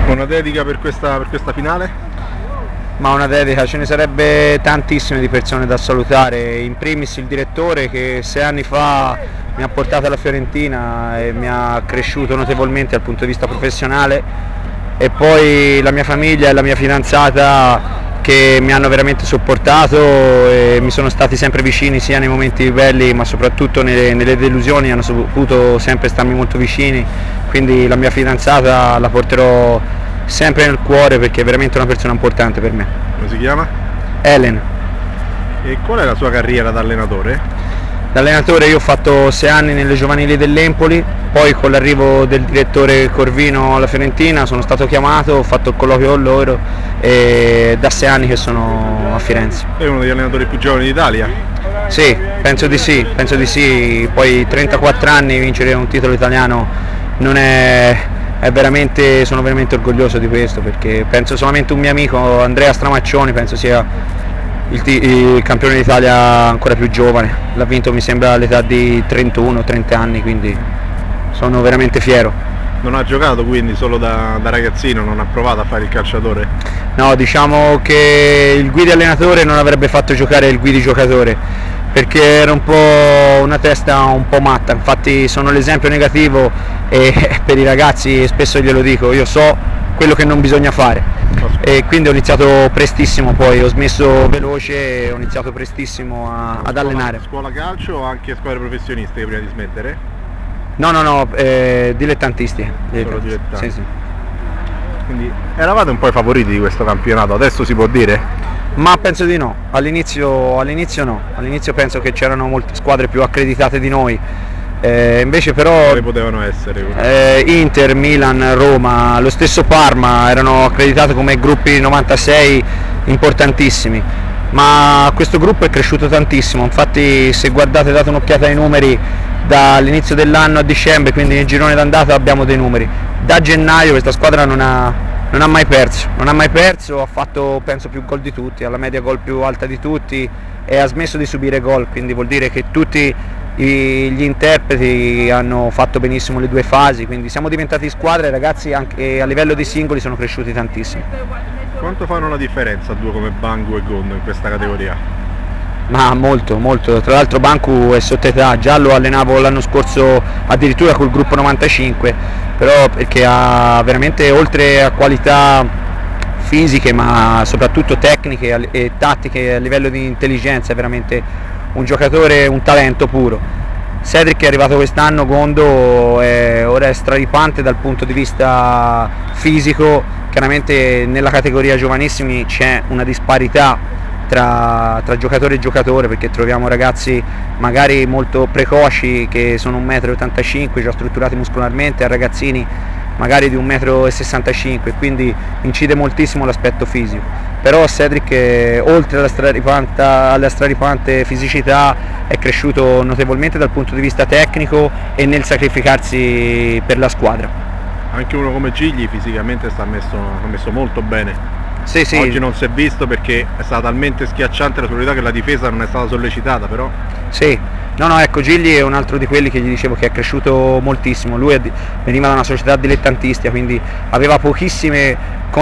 Una dedica per questa finale? Ma una dedica, ce ne sarebbe tantissime di persone da salutare, in primis il direttore che 6 anni fa mi ha portato alla Fiorentina e mi ha cresciuto notevolmente dal punto di vista professionale, e poi la mia famiglia e la mia fidanzata che mi hanno veramente supportato e mi sono stati sempre vicini sia nei momenti belli ma soprattutto nelle delusioni, hanno saputo sempre starmi molto vicini, quindi la mia fidanzata la porterò sempre nel cuore perché è veramente una persona importante per me. Come si chiama? Helen. E qual è la sua carriera da allenatore? Da allenatore io ho fatto 6 anni nelle giovanili dell'Empoli, poi con l'arrivo del direttore Corvino alla Fiorentina sono stato chiamato, ho fatto il colloquio con loro e da 6 anni che sono a Firenze. È uno degli allenatori più giovani d'Italia? Sì, penso di sì, poi 34 anni vincere un titolo italiano non sono veramente orgoglioso di questo, perché penso solamente un mio amico Andrea Stramaccioni penso sia il campione d'Italia ancora più giovane, l'ha vinto mi sembra all'età di 31-30 anni, quindi sono veramente fiero. Non ha giocato quindi solo da ragazzino, non ha provato a fare il calciatore? No, diciamo che il guidi allenatore non avrebbe fatto giocare il guidi giocatore, perché era un po' una testa un po' matta, infatti sono l'esempio negativo e per i ragazzi spesso glielo dico, io so quello che non bisogna fare e quindi ho iniziato prestissimo, poi ho smesso veloce e ho iniziato prestissimo ad allenare. Scuola calcio o anche squadre professionistiche prima di smettere? No, dilettantisti. Solo dilettanti. Sì. Quindi eravate un po' i favoriti di questo campionato, adesso si può dire? Ma penso di no, all'inizio no, all'inizio penso che c'erano molte squadre più accreditate di noi, invece però quali potevano essere? Inter, Milan, Roma, lo stesso Parma erano accreditate come gruppi 96 importantissimi, ma questo gruppo è cresciuto tantissimo, infatti se guardate, date un'occhiata ai numeri dall'inizio dell'anno a dicembre, quindi nel girone d'andata abbiamo dei numeri, da gennaio questa squadra non ha mai perso, ha fatto penso più gol di tutti, ha la media gol più alta di tutti e ha smesso di subire gol, quindi vuol dire che tutti gli interpreti hanno fatto benissimo le due fasi, quindi siamo diventati squadra e i ragazzi anche a livello di singoli sono cresciuti tantissimo. Quanto fanno la differenza due come Bangu e Gondo in questa categoria? Ma molto, tra l'altro Bancu è sotto età, già lo allenavo l'anno scorso addirittura col gruppo 95, però perché ha veramente, oltre a qualità fisiche ma soprattutto tecniche e tattiche a livello di intelligenza, è veramente un giocatore, un talento puro. Cedric è arrivato quest'anno, Gondo ora è straripante dal punto di vista fisico, chiaramente nella categoria giovanissimi c'è una disparità tra giocatore e giocatore, perché troviamo ragazzi magari molto precoci che sono 1,85 m già strutturati muscolarmente, a ragazzini magari di 1,65 m, quindi incide moltissimo l'aspetto fisico, però Cedric oltre alla straripante fisicità è cresciuto notevolmente dal punto di vista tecnico e nel sacrificarsi per la squadra. Anche uno come Gigli fisicamente ha messo molto bene. Sì. Oggi non si è visto perché è stata talmente schiacciante la superiorità che la difesa non è stata sollecitata, però. Sì, no, ecco, Gigli è un altro di quelli che gli dicevo che è cresciuto moltissimo, lui veniva da una società dilettantistica, quindi aveva pochissime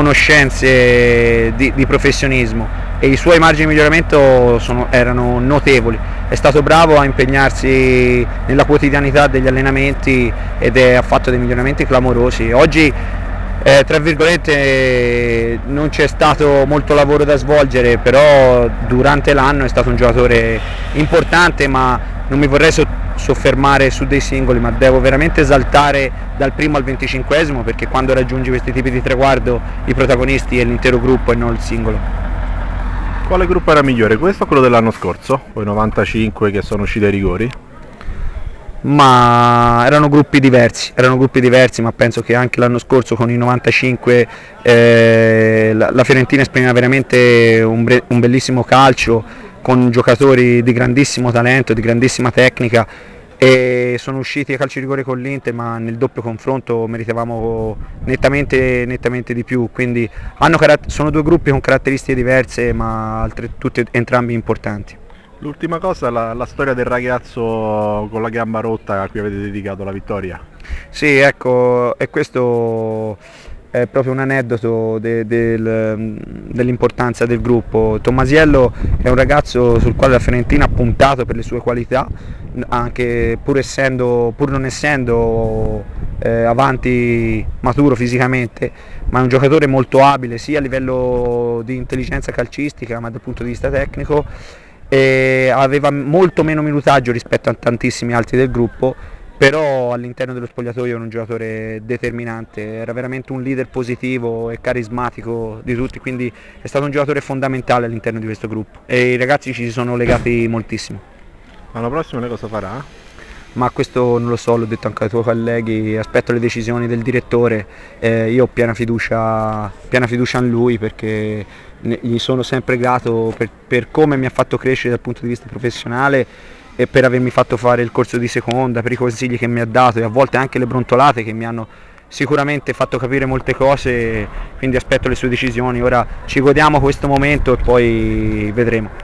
conoscenze di professionismo e i suoi margini di miglioramento erano notevoli, è stato bravo a impegnarsi nella quotidianità degli allenamenti ed ha fatto dei miglioramenti clamorosi. Oggi tra virgolette non c'è stato molto lavoro da svolgere, però durante l'anno è stato un giocatore importante, ma non mi vorrei soffermare su dei singoli, ma devo veramente esaltare dal primo al 25esimo, perché quando raggiungi questi tipi di traguardo i protagonisti è l'intero gruppo e non il singolo. Quale gruppo era migliore, questo o quello dell'anno scorso? Poi 95 che sono usciti ai rigori? Ma erano gruppi diversi, ma penso che anche l'anno scorso con i 95 la Fiorentina esprimeva veramente un bellissimo calcio con giocatori di grandissimo talento, di grandissima tecnica, e sono usciti ai calci di rigore con l'Inter, ma nel doppio confronto meritavamo nettamente di più, quindi sono due gruppi con caratteristiche diverse ma entrambi importanti. L'ultima cosa, la storia del ragazzo con la gamba rotta a cui avete dedicato la vittoria. Sì, ecco, e questo è proprio un aneddoto dell'importanza del gruppo. Tommasiello è un ragazzo sul quale la Fiorentina ha puntato per le sue qualità, anche pur non essendo avanti maturo fisicamente, ma è un giocatore molto abile sia a livello di intelligenza calcistica ma dal punto di vista tecnico, e aveva molto meno minutaggio rispetto a tantissimi altri del gruppo, però all'interno dello spogliatoio era un giocatore determinante, era veramente un leader positivo e carismatico di tutti, quindi è stato un giocatore fondamentale all'interno di questo gruppo e i ragazzi ci si sono legati moltissimo. L'anno prossimo lei cosa farà? Ma questo non lo so, l'ho detto anche ai tuoi colleghi, aspetto le decisioni del direttore, io ho piena fiducia in lui, perché gli sono sempre grato per come mi ha fatto crescere dal punto di vista professionale e per avermi fatto fare il corso di seconda, per i consigli che mi ha dato e a volte anche le brontolate che mi hanno sicuramente fatto capire molte cose, quindi aspetto le sue decisioni. Ora ci godiamo questo momento e poi vedremo.